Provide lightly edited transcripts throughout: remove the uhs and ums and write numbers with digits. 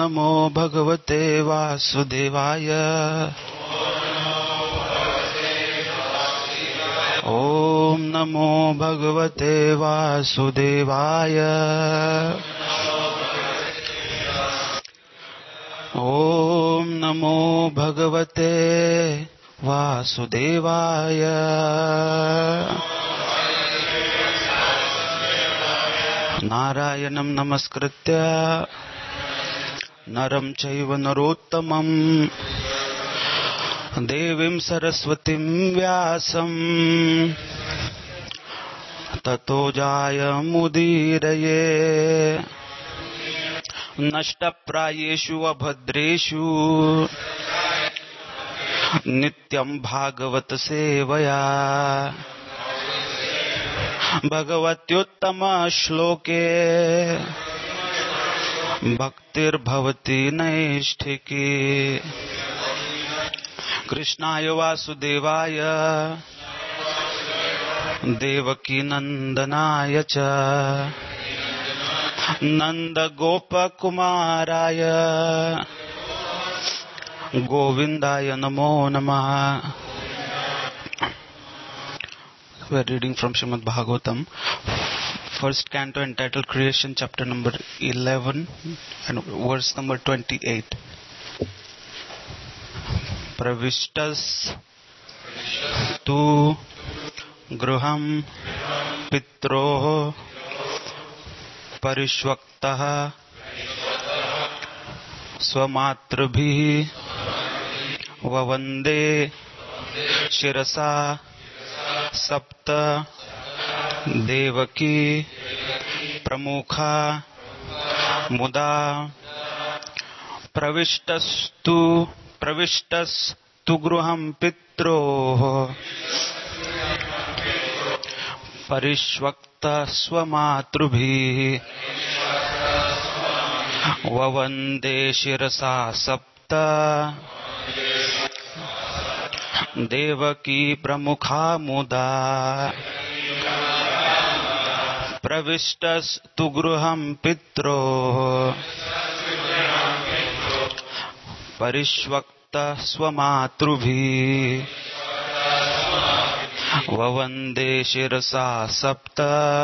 नमो भगवते वासुदेवाय। ओम नमो भगवते वासुदेवाय। ओम नमो भगवते वासुदेवाय। नारायणं नमस्कृत्य नरं चैव नरोत्तमं देवीं सरस्वतीं व्यासं ततो जायमुदीरये। नष्टप्रायेषु अभद्रेषु नित्यं भागवत सेवया भगवत्युत्तम श्लोके भक्तिर्भवति नैष्ठिकी। कृष्णाय वासुदेवाय देवकी नंदनाय च नंदगोपकुमाराय गोविंदाय नमो नमः। We are reading from Srimad Bhagavatam, first canto entitled Creation, chapter number 11 and verse number 28. Pravishtas tu gruham pitroh parishvaktah swamatrabhi vavande shirasa सप्त देवकी प्रमुखा मुदा प्रविष्टस्तु गृहं पित्रोः परिष्वक्त स्वमातृभिः ववन्दे शिरसा सप्त देवकी प्रमुखा मुदा प्रविष्टस्तु गृहं पित्रोः परिष्वक्त स्वमातृभिः ववन्दे शिरसा सप्त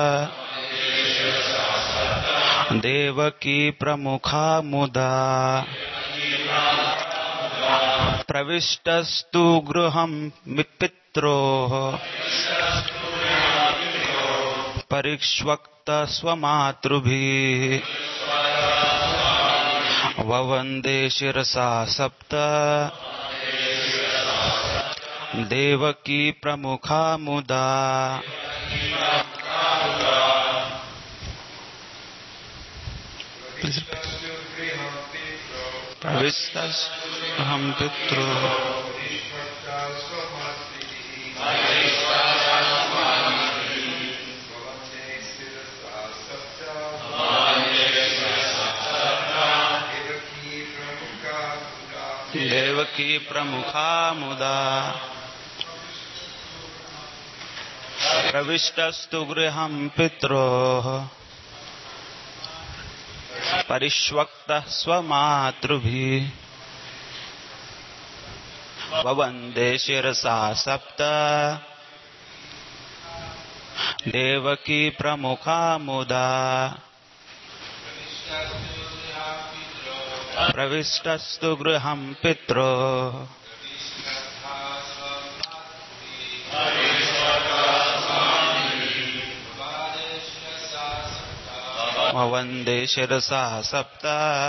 देवकी प्रमुखा मुदा प्रविष्टस्तु गृहं पित्रोः परिष्वक्त स्वमातृभिः ववन्दे शिरसा सप्त देवकी प्रमुखा मुदा। प्रविष्टस्तुहं पित्रोः देवकी प्रमुखा मुदा प्रविष्टस्तु गृहं पित्रोः परिष्वक्त स्वमातृभिः ववन्दे शिरसा सप्त देवकी प्रमुखा मुदा प्रविष्टस्तु गृहं पित्रोः ववन्दे शिरसा सप्त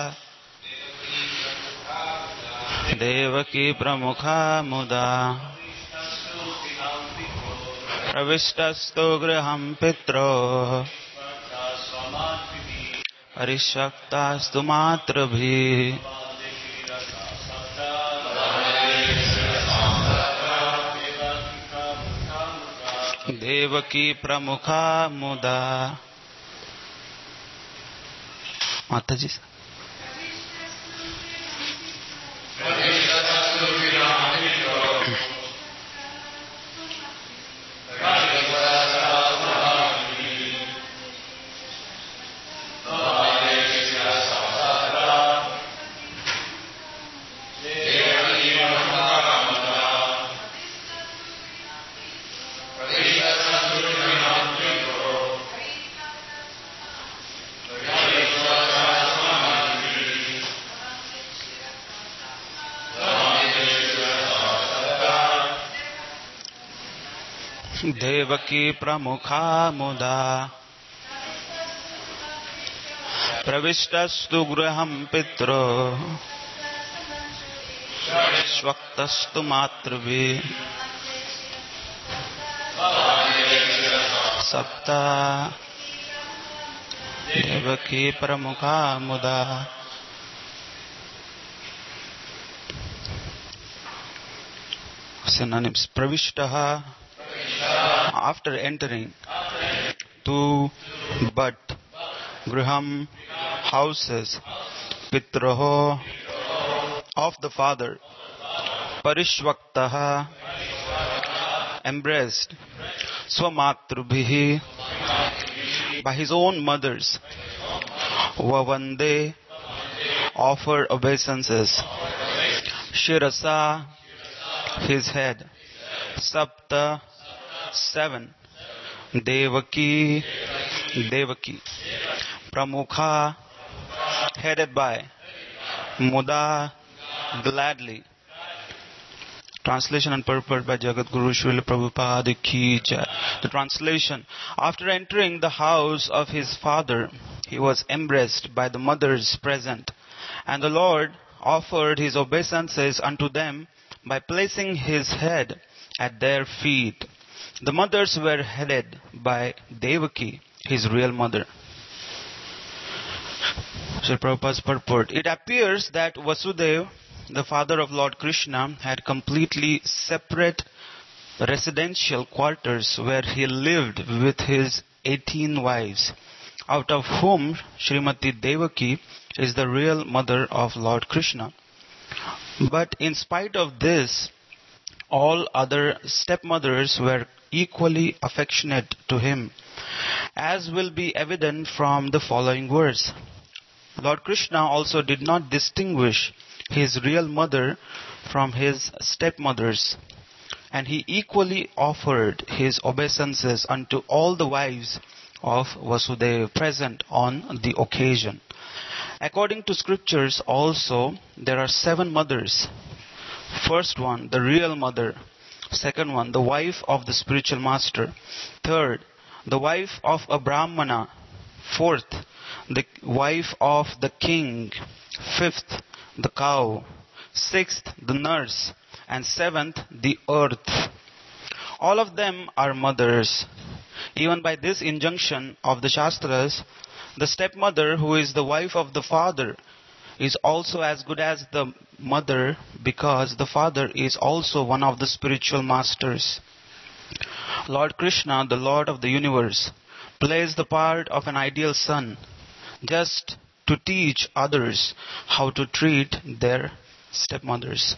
देवकी प्रमुखा मुदा प्रविष्टस्तु गृहं पित्रोः परिष्वक्तास्तु मातृभिः देवकी प्रमुखा मुदा। माता जी Devaki pramukha muda pravishtastu graham pitro shvaktastu matruvi sapta Devaki pramukha muda. Synonyms. Pravishtaha, after entering, to but, griham, houses, pitraho, of the father, parishvaktaha, embraced, swamatrubhihi, by his own mothers, vavande, offer obeisances, shirasa, his head, sapta, seven, devaki, pramukha, headed by, muda, gladly. Translation and purport by Jagadguru Srila Prabhupada Ki Jai. The translation. After entering the house of his father, he was embraced by the mothers present, and the Lord offered his obeisances unto them by placing his head at their feet. The mothers were headed by Devaki, his real mother. Srila Prabhupada's purport. It appears that Vasudeva, the father of Lord Krishna, had completely separate residential quarters where he lived with his 18 wives, out of whom Srimati Devaki is the real mother of Lord Krishna. But in spite of this, all other stepmothers were equally affectionate to him, as will be evident from the following verse. Lord Krishna also did not distinguish his real mother from his stepmothers, and he equally offered his obeisances unto all the wives of Vasudeva present on the occasion. According to scriptures also, there are 7 mothers. First one, the real mother. Second one, the wife of the spiritual master. Third, the wife of a Brahmana. Fourth, the wife of the king. Fifth, the cow. Sixth, the nurse. And seventh, the earth. All of them are mothers. Even by this injunction of the Shastras, the stepmother, who is the wife of the father, is also as good as the mother, because the father is also one of the spiritual masters. Lord Krishna, the Lord of the universe, plays the part of an ideal son, just to teach others how to treat their stepmothers.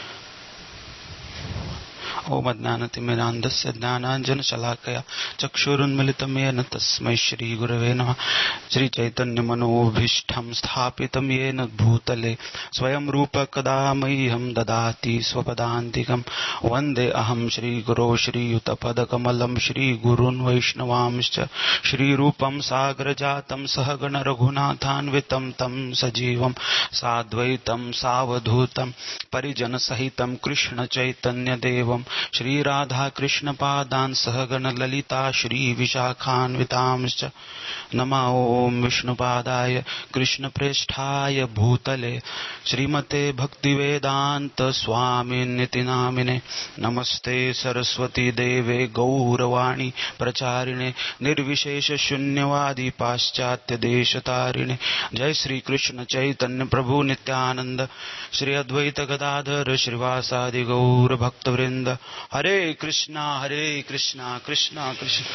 Om Adnanatimirandasya Jnananjana Shalakaya Chakshurunmilitam Yena Tasmai Shri Gurave Namaha Shri Chaitanya Manobhishtham Sthapitam Yena Bhutale Swayam Rupa Kadamayyam Dadati Swapadantikam Vande Aham Shri Guru Shri Yutapadakamalam Shri Gurun Vaishnavamscha Shri Rupam Sagrajatam Sahagana Raghunathanvitam Tam Sajivam Sadvaitam Savadhutam Parijana Sahitam Krishna Chaitanya Devam Shri Radha Krishna Padan Sahagana Lalita Shri Vishakhanvitamscha Nama Om Vishnu Padaya Krishna Preshthaya Bhutale Srimate Bhaktivedanta Swami Nitinamine Namaste Saraswati Deve Gauravani Pracharine Nirvishesha Shunyavadi Paschatya Deshatarine Jai Sri Krishna Chaitanya Prabhu Nityananda Shri Advaita Gadadhar Shrivasadi Gaura Bhakta Vrinda Hare Krishna Krishna Krishna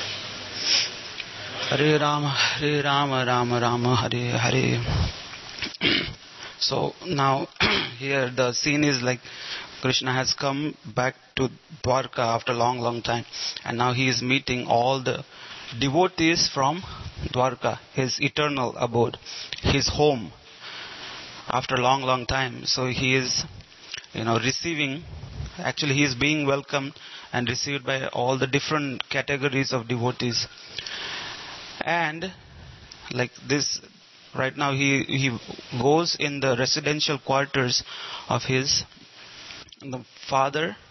Hare Rama Rama Rama Hare Hare. So now here the scene is like Krishna has come back to Dwarka after a long time, and now he is meeting all the devotees from Dwarka, his eternal abode, his home, after a long time. So he is receiving, actually he is being welcomed and received by all the different categories of devotees. And like this, right now he goes in the residential quarters of the father,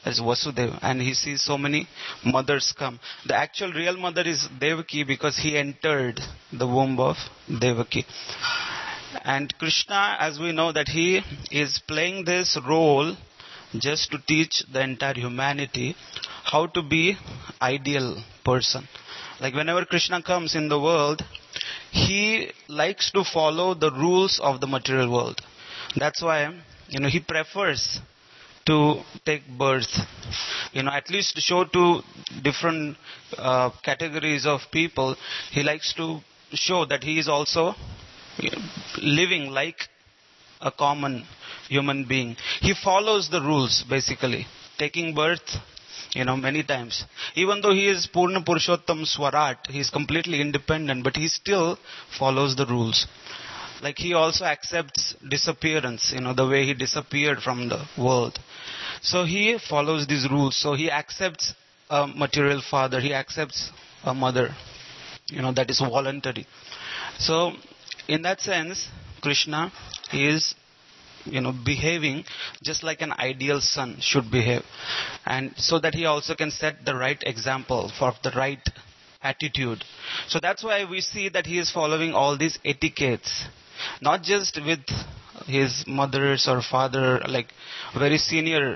as Vasudeva, and he sees so many mothers come. The actual real mother is Devaki because he entered the womb of Devaki. And Krishna, as we know, that he is playing this role just to teach the entire humanity how to be ideal person. Like whenever Krishna comes in the world, he likes to follow the rules of the material world. That's why, he prefers to take birth. At least show to different categories of people. He likes to show that he is also living like a common human being. He follows the rules, basically. Taking birth, many times. Even though he is Purna Purushottam Swarat, he is completely independent, but he still follows the rules. Like he also accepts disappearance, the way he disappeared from the world. So he follows these rules. So he accepts a material father, he accepts a mother, that is voluntary. So in that sense, Krishna is behaving just like an ideal son should behave, and so that he also can set the right example for the right attitude. So that's why we see that he is following all these etiquettes, not just with his mothers or father, like very senior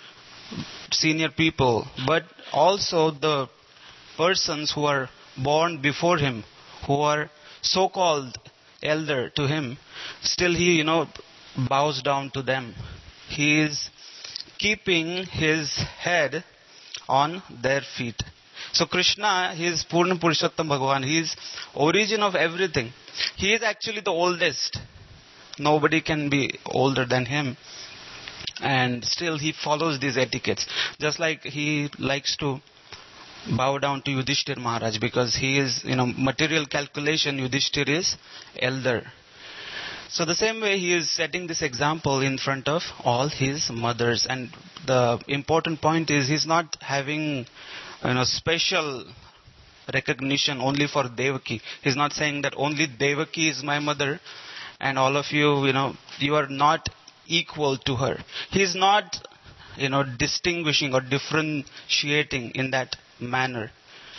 people, but also the persons who are born before him, who are so-called elder to him. Still he bows down to them. He is keeping his head on their feet. So Krishna, he is Purna Purushottam Bhagavan. He is origin of everything. He is actually the oldest. Nobody can be older than him. And still he follows these etiquettes. Just like he likes to bow down to Yudhishthir Maharaj, because he is, material calculation, Yudhishthir is elder. So the same way he is setting this example in front of all his mothers. And the important point is he's not having special recognition only for Devaki. He's not saying that only Devaki is my mother and all of you, you are not equal to her. He's not, distinguishing or differentiating in that manner.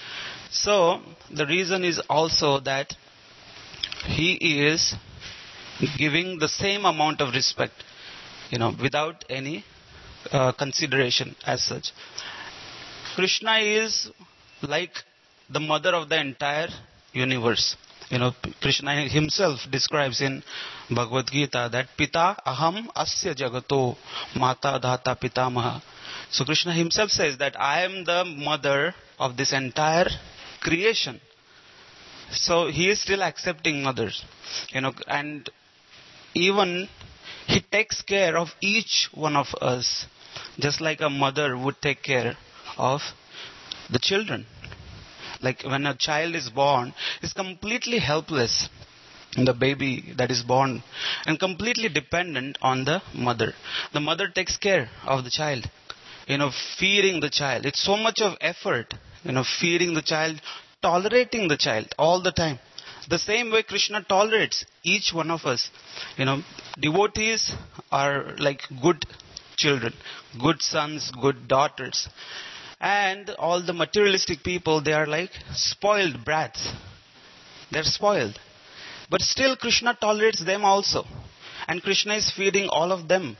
So the reason is also that he is giving the same amount of respect, without any consideration as such. Krishna is like the mother of the entire universe. Krishna himself describes in Bhagavad Gita that Pita aham asya jagato mata dhata pitamaha. So Krishna himself says that I am the mother of this entire creation. So he is still accepting mothers, and even he takes care of each one of us, just like a mother would take care of the children. Like when a child is born, is completely helpless, the baby that is born, and completely dependent on the mother. The mother takes care of the child, feeding the child. It's so much of effort, feeding the child, tolerating the child all the time. The same way Krishna tolerates each one of us. Devotees are like good children, good sons, good daughters. And all the materialistic people, they are like spoiled brats. They're spoiled. But still Krishna tolerates them also. And Krishna is feeding all of them.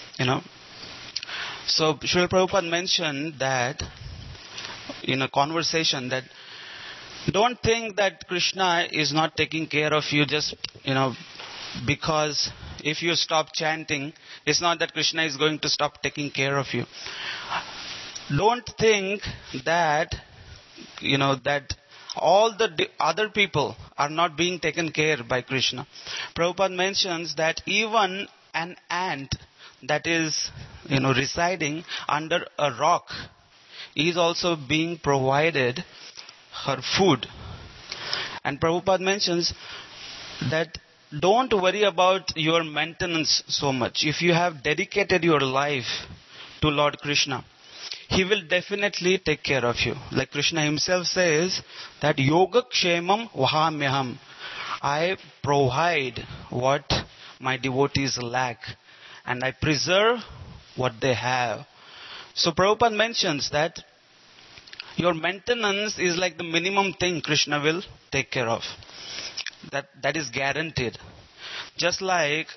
So Srila Prabhupada mentioned that in a conversation that don't think that Krishna is not taking care of you just, because if you stop chanting, it's not that Krishna is going to stop taking care of you. Don't think that, that all the other people are not being taken care by Krishna. Prabhupada mentions that even an ant that is, residing under a rock is also being provided her food. And Prabhupada mentions that don't worry about your maintenance so much. If you have dedicated your life to Lord Krishna, He will definitely take care of you. Like Krishna himself says that Yoga Kshemam Vahamyaham. I provide what my devotees lack and I preserve what they have. So Prabhupada mentions that your maintenance is like the minimum thing Krishna will take care of. That is guaranteed. Just like,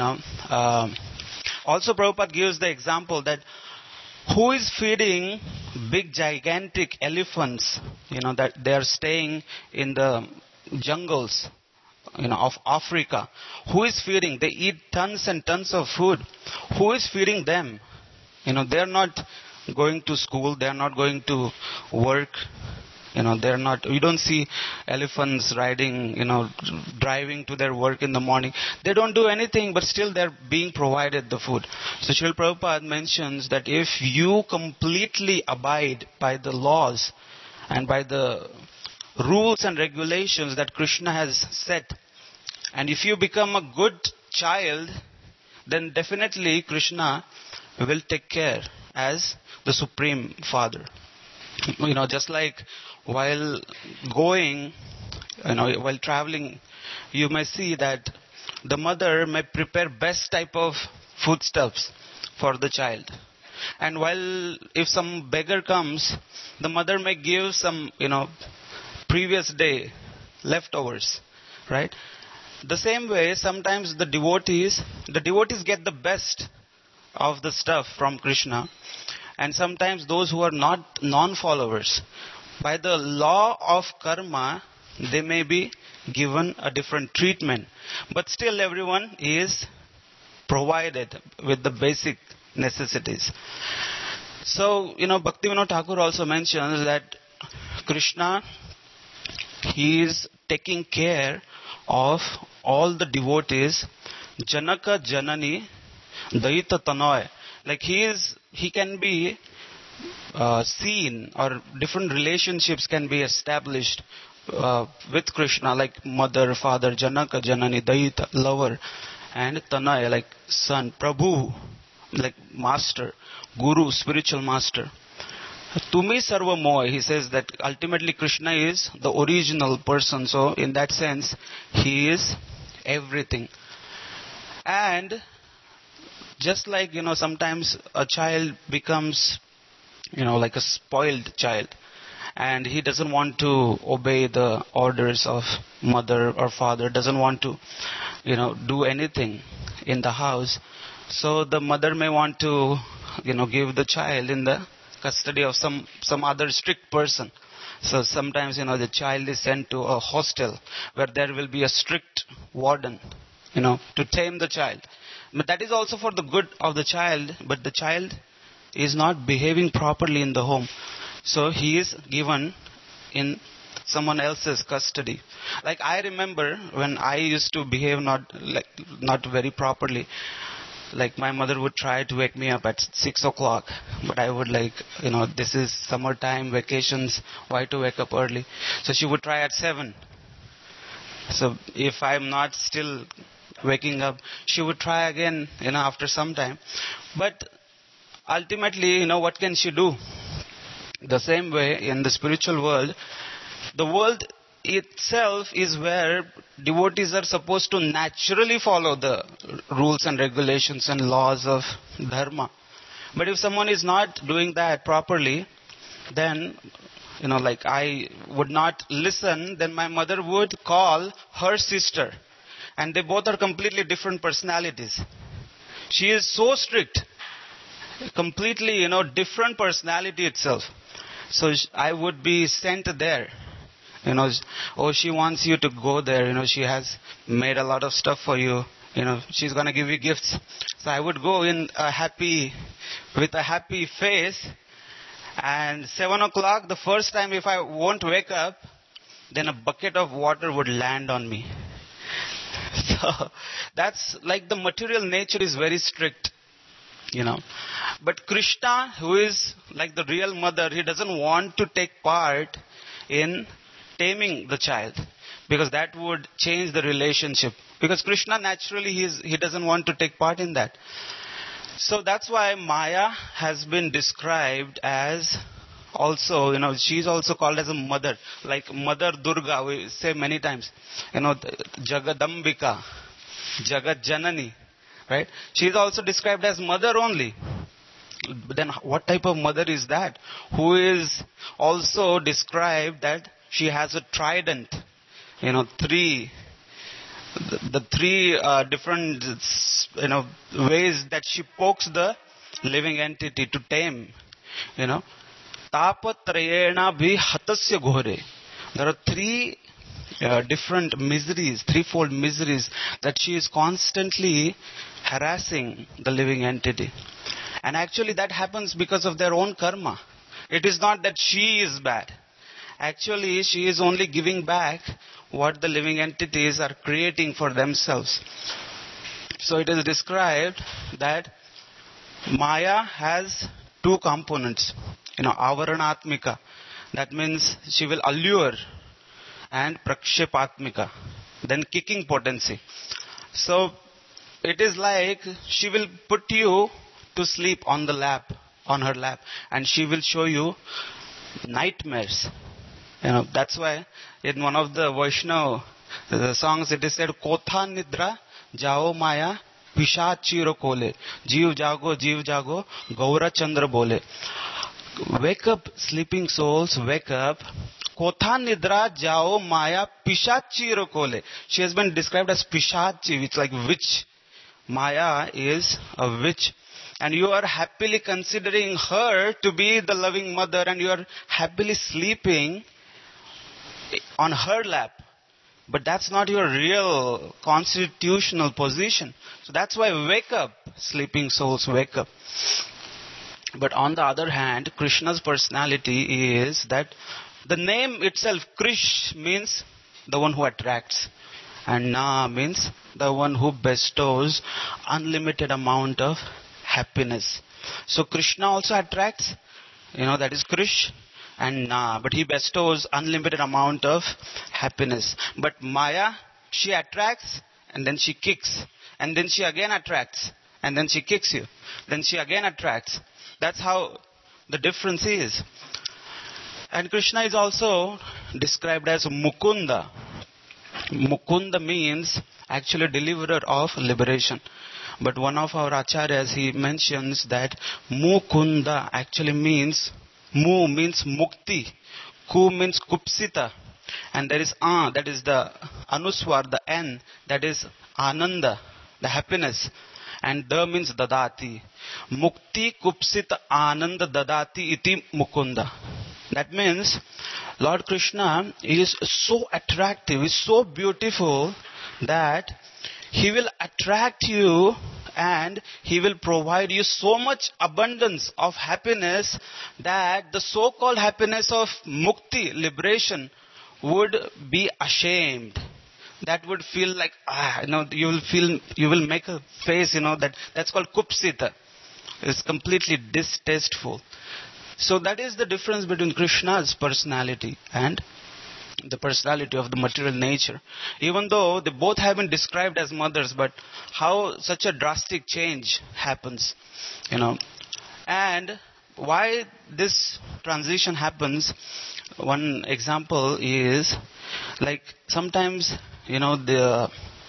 also Prabhupada gives the example that who is feeding big gigantic elephants, that they are staying in the jungles, of Africa. Who is feeding? They eat tons and tons of food. Who is feeding them? They are not going to school. They are not going to work. They're not, we don't see elephants riding, driving to their work in the morning. They don't do anything, but still they're being provided the food. So Srila Prabhupada mentions that if you completely abide by the laws and by the rules and regulations that Krishna has set, and if you become a good child, then definitely Krishna will take care as the Supreme Father. Just like while going, while traveling, you may see that the mother may prepare best type of foodstuffs for the child. And while if some beggar comes, the mother may give some, previous day leftovers, right? The same way, sometimes the devotees get the best of the stuff from Krishna. And sometimes those who are not non-followers, by the law of karma, they may be given a different treatment. But still everyone is provided with the basic necessities. So, Bhaktivinoda Thakur also mentions that Krishna, he is taking care of all the devotees, Janaka Janani Daita Tanoy. Like he can be seen, or different relationships can be established with Krishna, like mother, father, Janaka, Janani, Daita, lover, and Tanaya, like son, Prabhu, like master, guru, spiritual master. Tumi Sarva Moha, he says that ultimately Krishna is the original person. So in that sense, he is everything. And just like, sometimes a child becomes, like a spoiled child, and he doesn't want to obey the orders of mother or father, doesn't want to, do anything in the house. So the mother may want to, give the child in the custody of some other strict person. So sometimes, the child is sent to a hostel where there will be a strict warden, to tame the child. But that is also for the good of the child, but the child is not behaving properly in the home. So he is given in someone else's custody. Like I remember when I used to behave not very properly. Like my mother would try to wake me up at 6 o'clock, but I would this is summertime, vacations, why to wake up early? So she would try at 7. So if I'm not still waking up, she would try again, after some time. But ultimately, what can she do? The same way in the spiritual world, the world itself is where devotees are supposed to naturally follow the rules and regulations and laws of dharma. But if someone is not doing that properly, then, like I would not listen, then my mother would call her sister. And they both are completely different personalities. She is so strict, completely, different personality itself. So I would be sent there. She wants you to go there. She has made a lot of stuff for you. She's going to give you gifts. So I would go with a happy face. And 7 o'clock, the first time if I won't wake up, then a bucket of water would land on me. So that's like the material nature is very strict, But Krishna, who is like the real mother, he doesn't want to take part in taming the child, because that would change the relationship. Because Krishna naturally he doesn't want to take part in that. So that's why Maya has been described as also, she's also called as a mother, like Mother Durga, we say many times, Jagadambika, Jagat Janani, right? She is also described as mother only. Then what type of mother is that? Who is also described that she has a trident. The three different, ways that she pokes the living entity to tame. Tapatrayena bhi hatasya ghore. There are three different miseries, threefold miseries that she is constantly harassing the living entity. And actually that happens because of their own karma. It is not that she is bad. Actually, she is only giving back what the living entities are creating for themselves. So it is described that Maya has two components. Avaranatmika. That means she will allure, and prakshepatmika. Then kicking potency. So it is like she will put you to sleep on her lap, and she will show you nightmares. That's why in one of the Vaishnava songs it is said, Kotha nidra jao maya pishachiro kole, jeev jago, gaura chandra bole. Wake up, sleeping souls, wake up. Kotha nidra jao maya pishachiro kole. She has been described as pishachi, which is like witch. Maya is a witch. And you are happily considering her to be the loving mother, and you are happily sleeping on her lap. But that's not your real constitutional position. So that's why wake up, sleeping souls, wake up. But on the other hand, Krishna's personality is that the name itself, Krish, means the one who attracts. And Na means the one who bestows unlimited amount of happiness. So Krishna also attracts, that is Krish and Na, but he bestows unlimited amount of happiness. But Maya, she attracts and then she kicks, and then she again attracts and then she kicks you, then she again attracts. That's how the difference is. And Krishna is also described as Mukunda. Mukunda means actually deliverer of liberation. But one of our acharyas, he mentions that Mukunda actually means, Mu means Mukti, Ku means Kupsita, and there is A, that is the Anuswar, the N, that is Ananda, the happiness, and Da means Dadati. Mukti Kupsita Ananda Dadati iti Mukunda. That means Lord Krishna is so attractive, is so beautiful that he will attract you and he will provide you so much abundance of happiness that the so-called happiness of mukti, liberation, would be ashamed. That would feel like, you will make a face, that's called kupsita. It's completely distasteful. So that is the difference between Krishna's personality and the personality of the material nature. Even though they both have been described as mothers, but how such a drastic change happens, And why this transition happens, one example is, like sometimes, the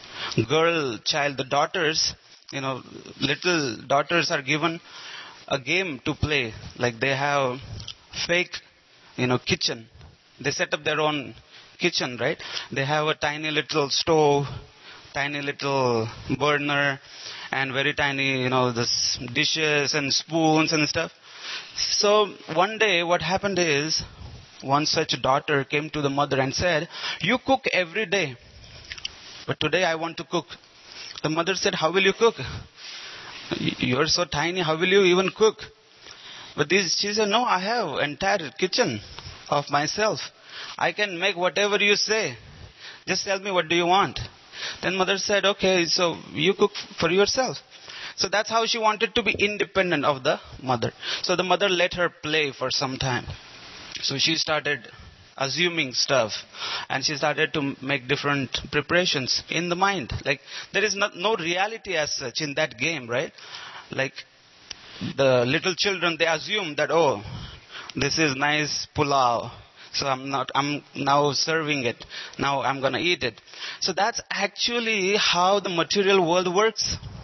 child, the daughters, little daughters are given a game to play. Like they have fake, kitchen. They set up their own kitchen, right? They have a tiny little stove, tiny little burner, and very tiny, this dishes and spoons and stuff. So one day what happened is, one such daughter came to the mother and said, "You cook every day, but today I want to cook." The mother said, "How will you cook? You're so tiny, how will you even cook?" But she said, "No, I have entire kitchen of myself. I can make whatever you say. Just tell me, what do you want?" Then mother said, "Okay, so you cook for yourself." So that's how she wanted to be independent of the mother. So the mother let her play for some time. So she started assuming stuff, and she started to make different preparations in the mind. Like there is no reality as such in that game, right? Like the little children, they assume that, oh, this is nice pulao, so I'm now serving it, now I'm gonna eat it. So that's actually how the material world works.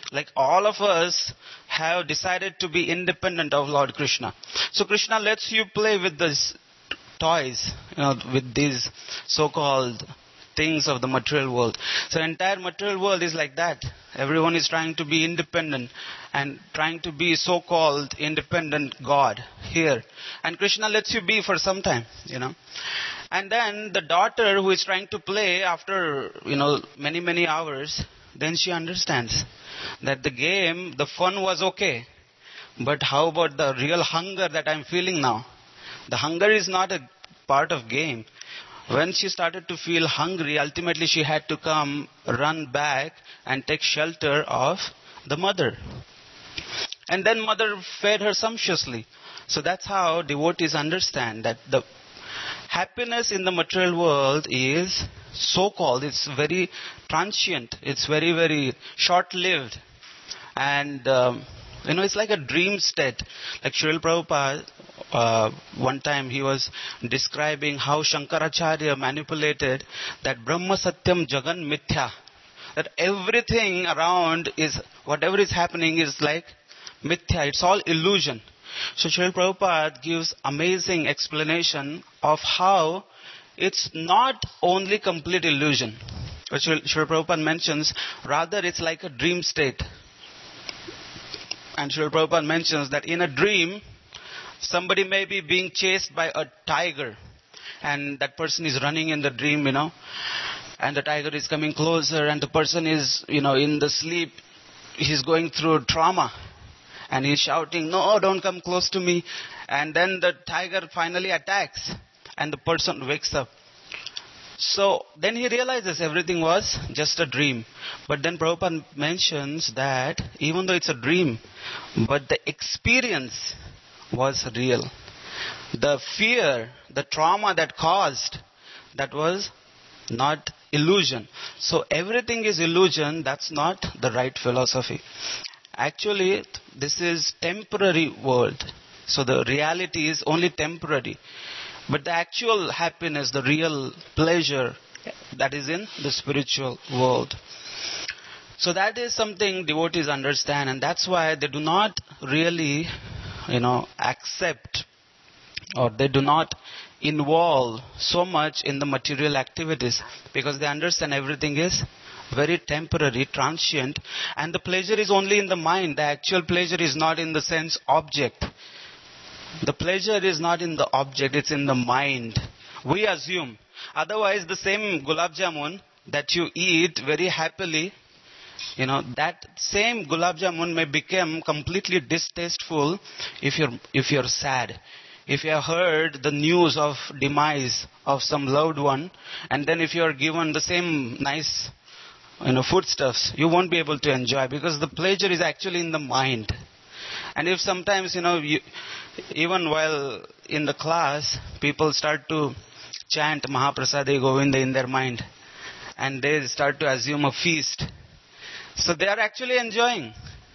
Like all of us have decided to be independent of Lord Krishna. So Krishna lets you play with these toys, with these so-called things of the material world. So the entire material world is like that. Everyone is trying to be independent and trying to be so-called independent God here. And Krishna lets you be for some time, And then the daughter who is trying to play after, many, many hours, then she understands that the game, the fun was okay. But how about the real hunger that I'm feeling now? The hunger is not a part of game. When she started to feel hungry, ultimately she had to come, run back and take shelter of the mother. And then mother fed her sumptuously. So that's how devotees understand that the happiness in the material world is so-called, it's very transient, it's very, very short-lived. And, it's like a dream state. Like Srila Prabhupada, one time he was describing how Shankaracharya manipulated that Brahma Satyam Jagan Mithya. That everything around is, whatever is happening is like Mithya, it's all illusion. So Srila Prabhupada gives amazing explanation of how it's not only complete illusion. But Srila Prabhupada mentions, rather it's like a dream state. And Srila Prabhupada mentions that in a dream, somebody may be being chased by a tiger. And that person is running in the dream, And the tiger is coming closer and the person is, in the sleep, he's going through trauma. And he's shouting, no, don't come close to me. And then the tiger finally attacks and the person wakes up. So then he realizes everything was just a dream. But then Prabhupada mentions that even though it's a dream, but the experience was real. The fear, the trauma that caused, that was not illusion. So everything is illusion, that's not the right philosophy. Actually, this is temporary world. So the reality is only temporary. But the actual happiness, the real pleasure, that is in the spiritual world. So that is something devotees understand, and that's why they do not really, accept, or they do not involve so much in the material activities, because they understand everything is very temporary, transient, and the pleasure is only in the mind. The actual pleasure is not in the sense object. The pleasure is not in the object, it's in the mind. We assume. Otherwise, the same gulab jamun that you eat very happily, that same gulab jamun may become completely distasteful if you're sad. If you have heard the news of demise of some loved one, and then if you are given the same nice, foodstuffs, you won't be able to enjoy, because the pleasure is actually in the mind. And if sometimes, even while in the class, people start to chant Mahaprasade Govinda in their mind, and they start to assume a feast. So they are actually enjoying,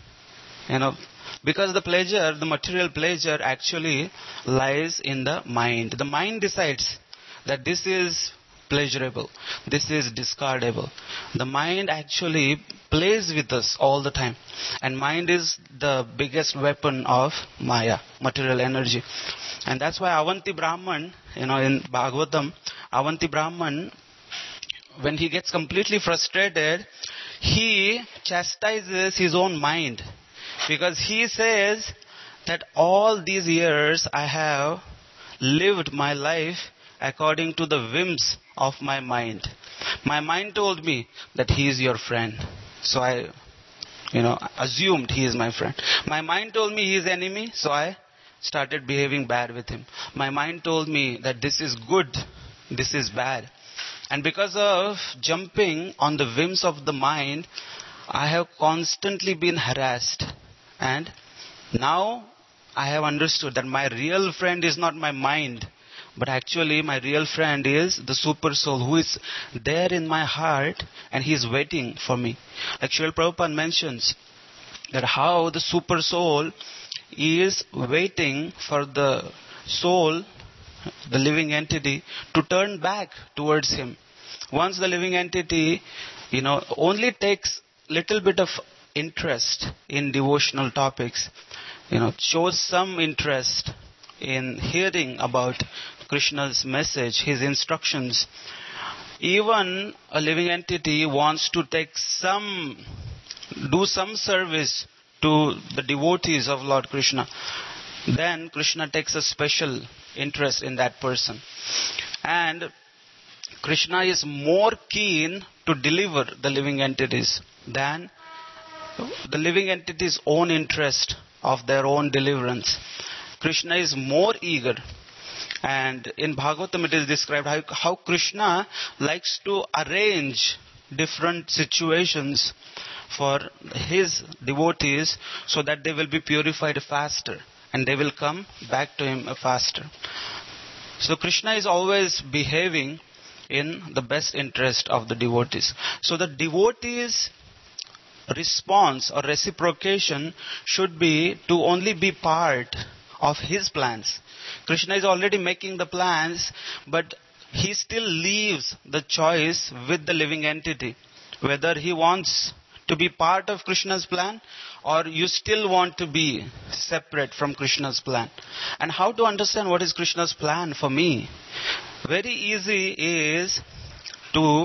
because the pleasure, the material pleasure actually lies in the mind. The mind decides that this is pleasurable, this is discardable. The mind actually plays with us all the time. And mind is the biggest weapon of Maya, material energy. And that's why Avanti Brahman, in Bhagavatam, Avanti Brahman, when he gets completely frustrated, he chastises his own mind. Because he says that all these years I have lived my life according to the whims of my mind. My mind told me that he is your friend. So I, assumed he is my friend. My mind told me he is enemy, so I started behaving bad with him. My mind told me that this is good, this is bad. And because of jumping on the whims of the mind, I have constantly been harassed. And now I have understood that my real friend is not my mind, but actually my real friend is the super soul who is there in my heart and he is waiting for me. Like Srila Prabhupada mentions that how the super soul is waiting for the soul, the living entity, to turn back towards him. Once the living entity, only takes little bit of interest in devotional topics, shows some interest in hearing about Krishna's message, his instructions, even a living entity wants to do some service to the devotees of Lord Krishna, then Krishna takes a special interest in that person. And Krishna is more keen to deliver the living entities than the living entities' own interest of their own deliverance. Krishna is more eager. And in Bhagavatam it is described how Krishna likes to arrange different situations for his devotees so that they will be purified faster and they will come back to him faster. So Krishna is always behaving in the best interest of the devotees. So the devotees' response or reciprocation should be to only be part of his plans. Krishna is already making the plans, but he still leaves the choice with the living entity, whether he wants to be part of Krishna's plan or you still want to be separate from Krishna's plan. And how to understand what is Krishna's plan for me? Very easy is to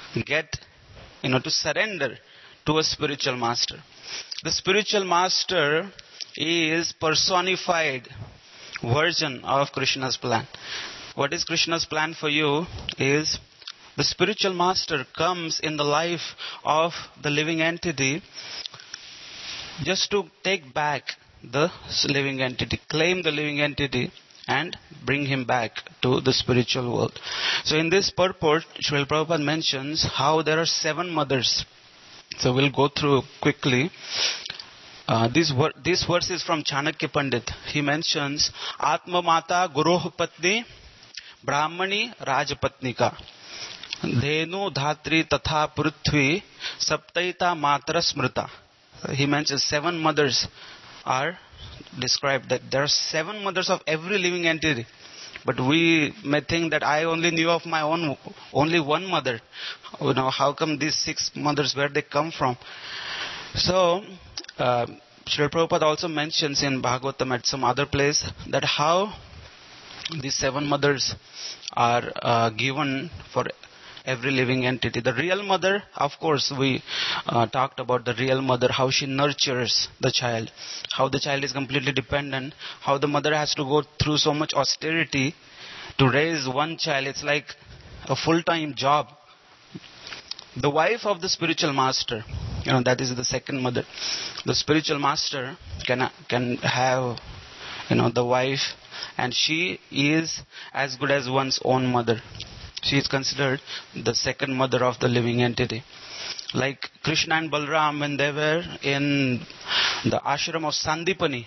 to surrender to a spiritual master. The spiritual master is personified version of Krishna's plan. What is Krishna's plan for you is the spiritual master comes in the life of the living entity just to take back the living entity, claim the living entity and bring him back to the spiritual world. So in this purport, Srila Prabhupada mentions how there are 7 mothers. So we'll go through quickly. This verse is from Chanakya Pandit. He mentions Atma Mata Guroh Patni Brahmani Rajapatnika Dhenu Dhatri Tatha Prithvi Saptaita Matra Smrita. He mentions 7 mothers are described, that there are 7 mothers of every living entity. But we may think that I only knew of my own, only one mother. How come these 6 mothers, where they come from? So, Srila Prabhupada also mentions in Bhagavatam at some other place that how these 7 mothers are given for every living entity. The real mother, of course, we talked about the real mother, how she nurtures the child, how the child is completely dependent, how the mother has to go through so much austerity to raise one child. It's like a full-time job. The wife of the spiritual master, that is the second mother. The spiritual master can have, the wife, and she is as good as one's own mother. She is considered the second mother of the living entity. Like Krishna and Balram, when they were in the ashram of Sandipani,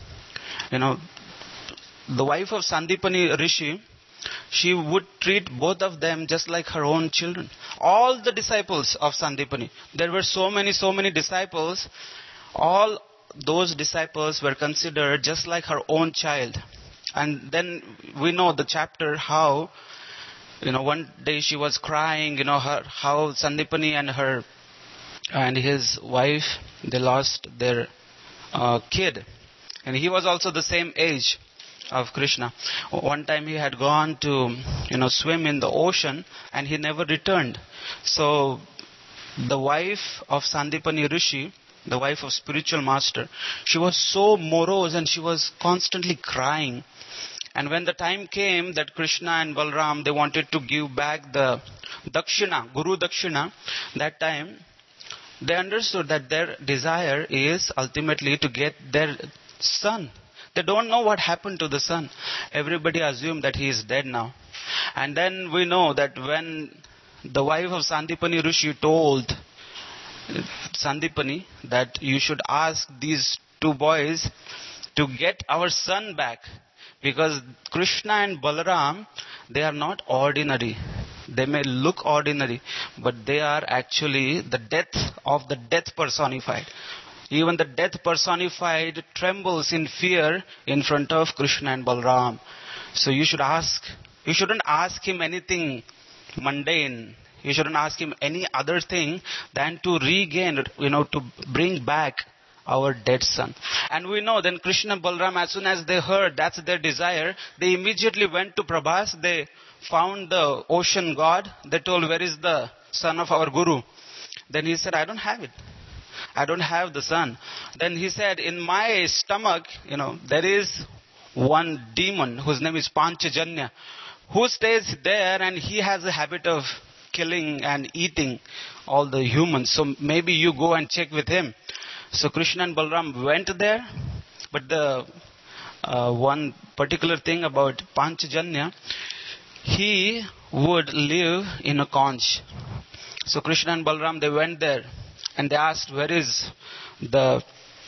the wife of Sandipani Rishi, she would treat both of them just like her own children. All the disciples of Sandipani, there were so many disciples, all those disciples were considered just like her own child. And then we know the chapter how, one day she was crying, how Sandipani and his wife, they lost their kid. And he was also the same age of Krishna. One time he had gone to, swim in the ocean and he never returned. So the wife of Sandipani Rishi, the wife of spiritual master, she was so morose and she was constantly crying. And when the time came that Krishna and Balram, they wanted to give back the Dakshina, Guru Dakshina, that time they understood that their desire is ultimately to get their son. They don't know what happened to the son. Everybody assumed that he is dead now. And then we know that when the wife of Sandipani Rishi told Sandipani that you should ask these 2 boys to get our son back, because Krishna and Balaram, they are not ordinary. They may look ordinary, but they are actually the death of the death personified. Even the death personified trembles in fear in front of Krishna and Balaram. So you shouldn't ask him anything mundane. You shouldn't ask him any other thing than to regain, to bring back our dead son. And we know then Krishna and Balram, as soon as they heard that's their desire, they immediately went to Prabhas. They found the ocean god. They told, where is the son of our guru? Then he said, I don't have it. I don't have the son. Then he said, in my stomach, there is one demon whose name is Panchajanya, who stays there, and he has a habit of killing and eating all the humans. So maybe you go and check with him. So Krishna and Balram went there, but the one particular thing about Panchajanya, he would live in a conch. So Krishna and Balram, they went there and they asked, where is the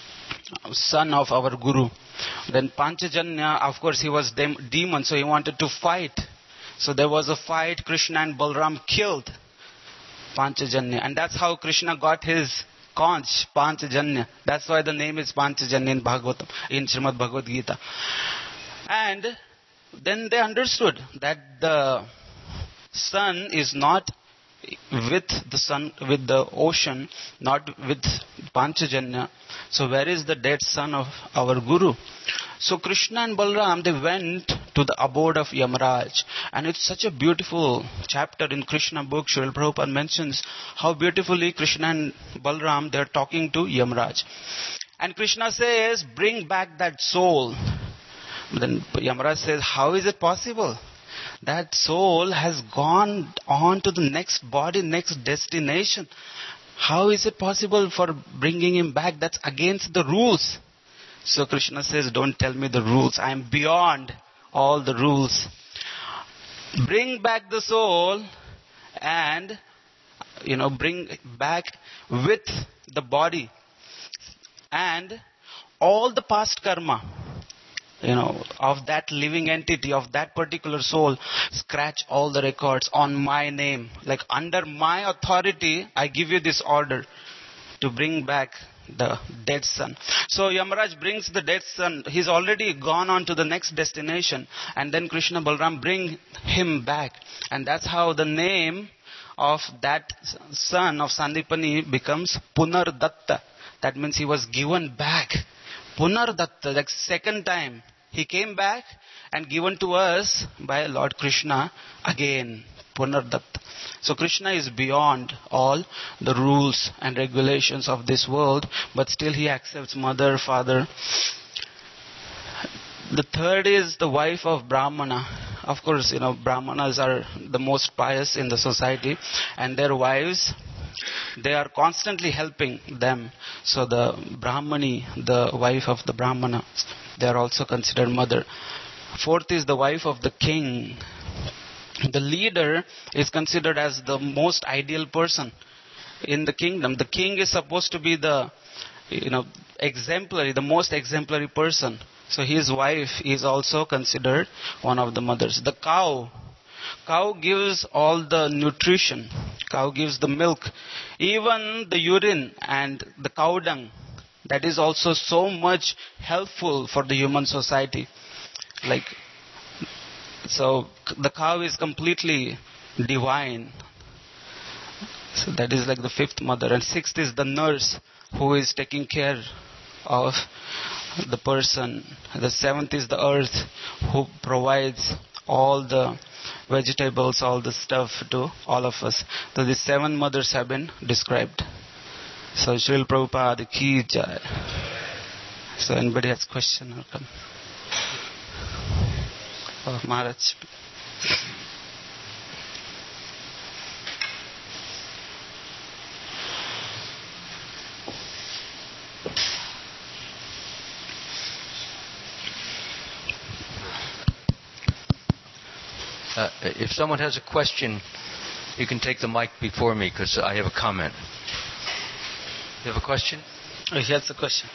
son of our guru? Then Panchajanya, of course, he was demon, so he wanted to fight. So there was a fight. Krishna and Balram killed Panchajanya, and that's how Krishna got his conch, Panchajanya. That's why the name is Panchajanya in Bhagavatam, in Srimad Bhagavad Gita. And then they understood that the sun is not with the ocean, not with Panchajanya. So where is the dead son of our guru? So Krishna and Balram, they went to the abode of Yamaraj. And it's such a beautiful chapter in Krishna book. Srila Prabhupada mentions how beautifully Krishna and Balram, they're talking to Yamaraj. And Krishna says, bring back that soul. Then Yamaraj says, how is it possible? That soul has gone on to the next body, next destination. How is it possible for bringing him back? That's against the rules. So Krishna says, don't tell me the rules. I am beyond all the rules. Bring back the soul and, bring back with the body. And all the past karma, of that living entity, of that particular soul, scratch all the records on my name. Like under my authority, I give you this order to bring back the dead son. So Yamaraj brings the dead son. He's already gone on to the next destination. And then Krishna Balram bring him back. And that's how the name of that son of Sandipani becomes Punardatta. That means he was given back. Punardatta, like second time. He came back and given to us by Lord Krishna again. Punardatta. So Krishna is beyond all the rules and regulations of this world, but still he accepts mother, father. The third is the wife of Brahmana. Of course, Brahmanas are the most pious in the society, and their wives, they are constantly helping them. So the Brahmani, the wife of the Brahmana, they are also considered mother. Fourth is the wife of the king. The leader is considered as the most ideal person in the kingdom. The king is supposed to be the, exemplary, the most exemplary person. So his wife is also considered one of the mothers. The cow gives all the nutrition. Cow gives the milk. Even the urine and the cow dung, that is also so much helpful for the human society. So the cow is completely divine. So that is like the fifth mother. And sixth is the nurse who is taking care of the person. The seventh is the earth who provides all the vegetables, all the stuff to all of us. So the seven mothers have been described. So Srila Prabhupada ki jai. So anybody has question or come? Oh, Maharaj. If someone has a question, you can take the mic before me because I have a comment. You have a question? Oh, he has a question.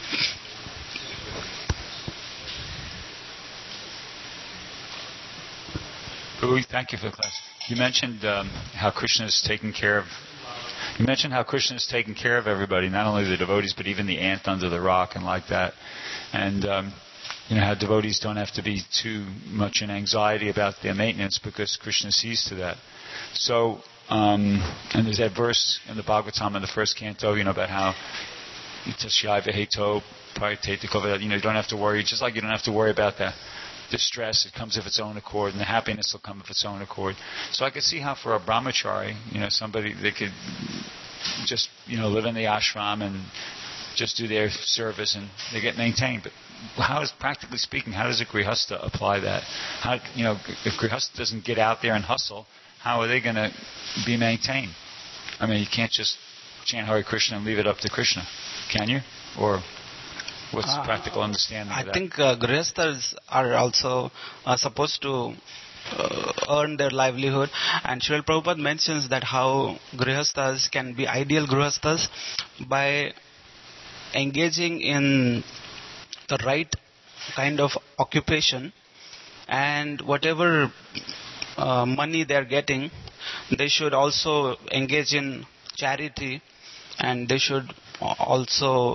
Prabhu, thank you for the class. You mentioned how Krishna is taking care of. You mentioned how Krishna is taking care of everybody, not only the devotees, but even the ant under the rock and like that. And how devotees don't have to be too much in anxiety about their maintenance because Krishna sees to that. So And there's that verse in the Bhagavatam in the first canto, about how Tasyaiva Heto Paritetikova, you don't have to worry, just like you don't have to worry about the distress, it comes of its own accord, and the happiness will come of its own accord. So I could see how for a brahmachari, somebody, they could just, live in the ashram and just do their service and they get maintained. But practically speaking, how does a grihastha apply that? How, if grihastha doesn't get out there and hustle, how are they going to be maintained? I mean, you can't just chant Hare Krishna and leave it up to Krishna, can you? Or what's the practical understanding of that? I think grihasthas are also supposed to earn their livelihood, and Srila Prabhupada mentions that how grihasthas can be ideal grihasthas by engaging in the right kind of occupation, and whatever money they are getting, they should also engage in charity, and they should also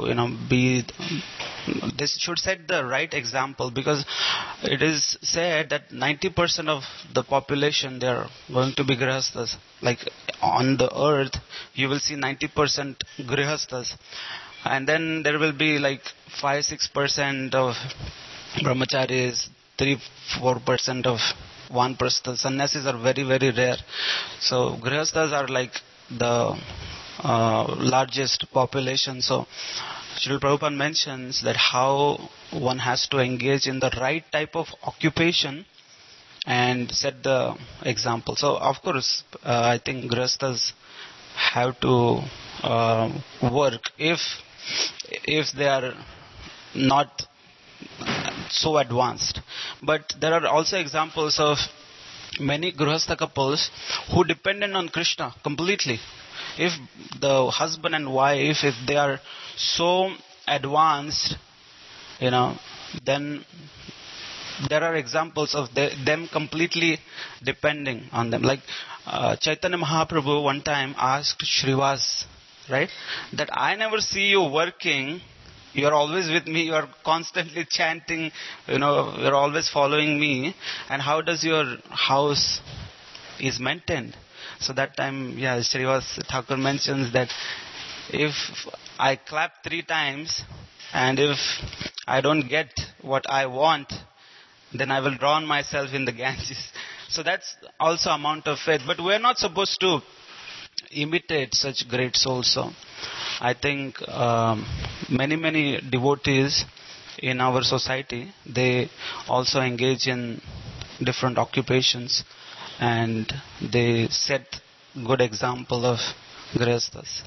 they should set the right example, because it is said that 90% of the population, they are going to be grihasthas. Like on the earth you will see 90% grihasthas, and then there will be like 5-6% of brahmacharis, 3-4% of vansprastha. Sannyasis are very, very rare. So grihasthas are like the largest population. So Srila Prabhupada mentions that how one has to engage in the right type of occupation and set the example. So of course, I think grihasthas have to work if they are not so advanced. But there are also examples of many grihastha couples who depended on Krishna completely. If the husband and wife, if they are so advanced, then there are examples of them completely depending on them. Like Chaitanya Mahaprabhu one time asked Shrivas, right, that I never see you working. You are always with me. You are constantly chanting. You are always following me. And how does your house is maintained? So that time, Srivas Thakur mentions that if I clap 3 times and if I don't get what I want, then I will drown myself in the Ganges. So that's also amount of faith. But we are not supposed to imitate such great souls. So I think many devotees in our society, they also engage in different occupations, and they set good example of grihasthas.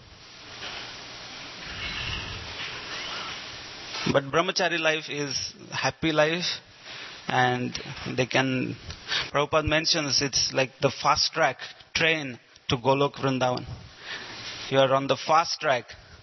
But brahmachari life is happy life, and Prabhupada mentions it's like the fast track train to Golok Vrindavan. You are on the fast track.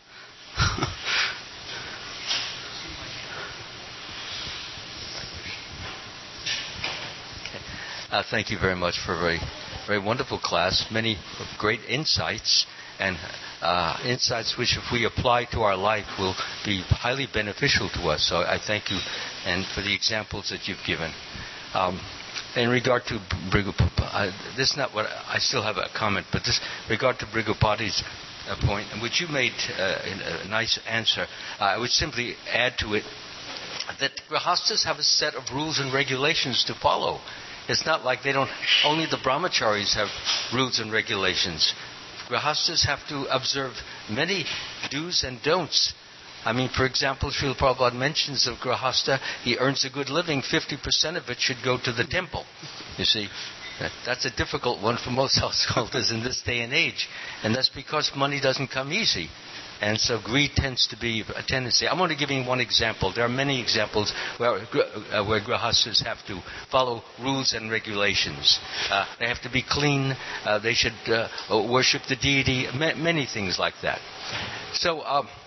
Thank you very much for a very, very wonderful class. Many great insights, and insights which, if we apply to our life, will be highly beneficial to us. So I thank you, and for the examples that you've given. In regard to this is not what I still have a comment, but this regard to Brigupati's point, which you made a nice answer. I would simply add to it that grihasthas have a set of rules and regulations to follow. It's not like only the brahmacharis have rules and regulations. Grihasthas have to observe many do's and don'ts. I mean, for example, Srila Prabhupada mentions of grihastha, he earns a good living, 50% of it should go to the temple. You see, that's a difficult one for most householders in this day and age. And that's because money doesn't come easy. And so greed tends to be a tendency. I'm only giving one example. There are many examples where grihasthas have to follow rules and regulations. They have to be clean. They should worship the deity. Many things like that. So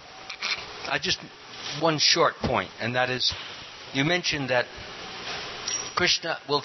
one short point, and that is, you mentioned that Krishna will,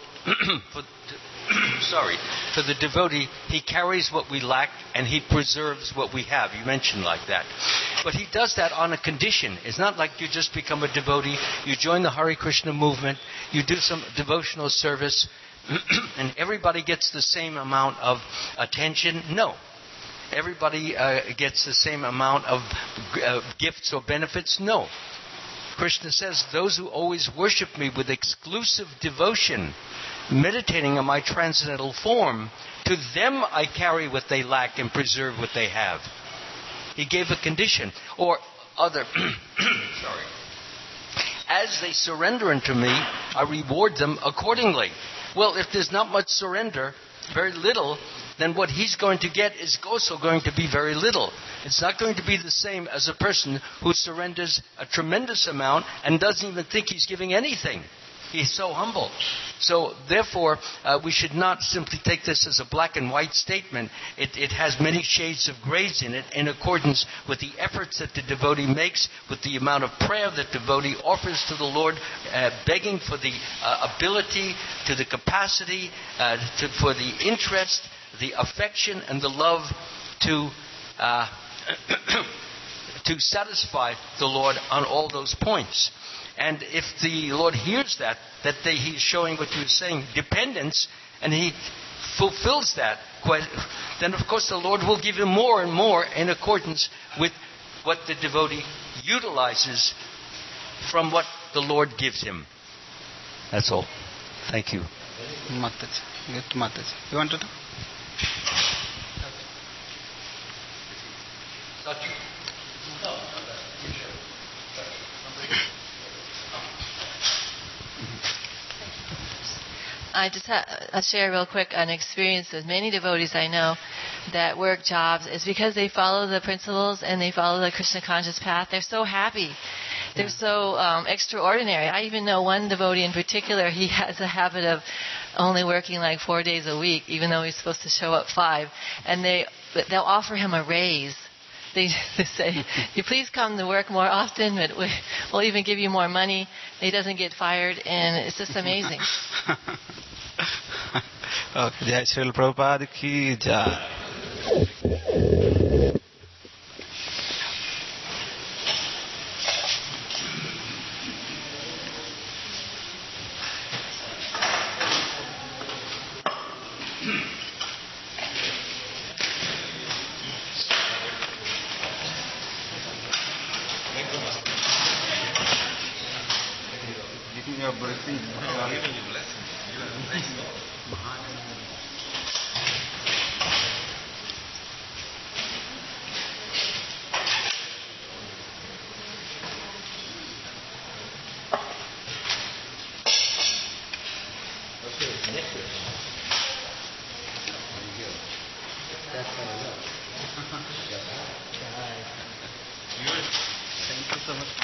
for the devotee, he carries what we lack and he preserves what we have. You mentioned like that. But he does that on a condition. It's not like you just become a devotee, you join the Hare Krishna movement, you do some devotional service, and everybody gets the same amount of attention? No. Everybody gets the same amount of gifts or benefits? No. Krishna says, those who always worship me with exclusive devotion, meditating on my transcendental form, to them I carry what they lack and preserve what they have. He gave a condition. Or other, sorry. As they surrender unto me, I reward them accordingly. Well, if there's not much surrender, very little, then what he's going to get is also going to be very little. It's not going to be the same as a person who surrenders a tremendous amount and doesn't even think he's giving anything. He's so humble. So, therefore, we should not simply take this as a black and white statement. It has many shades of grays in it in accordance with the efforts that the devotee makes, with the amount of prayer that the devotee offers to the Lord, begging for the ability, to the capacity, for the interest, the affection, and the love to to satisfy the Lord on all those points. And if the Lord hears that He's showing what you were saying, dependence, and He fulfills that, then of course the Lord will give him more and more in accordance with what the devotee utilizes from what the Lord gives him. That's all. Thank you. Mataji. You want to do? I'll share real quick an experience with many devotees I know that work jobs. It's because they follow the principles and they follow the Krishna conscious path. They're so happy. They're so extraordinary. I even know one devotee in particular, he has a habit of only working like 4 days a week, even though he's supposed to show up 5. And they'll offer him a raise. They say, you please come to work more often, but we'll even give you more money. He doesn't get fired, and it's just amazing. Okay, Jai Srila Prabhupada ki Jai. Thank you so much.